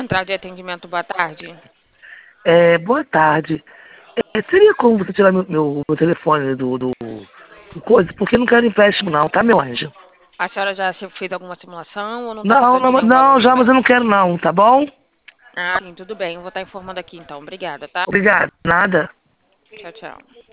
Central de atendimento, boa tarde. Boa tarde. Seria como você tirar meu telefone do coisa? Porque eu não quero empréstimo não, tá, meu anjo? A senhora já fez alguma simulação ou não está Não, precisando de não, nenhum valor não, no já, mas eu momento? não quero não, tá bom? Ah, sim, tudo bem. Eu vou estar informando aqui então. Obrigada, tá? Obrigada. Nada. Tchau, tchau.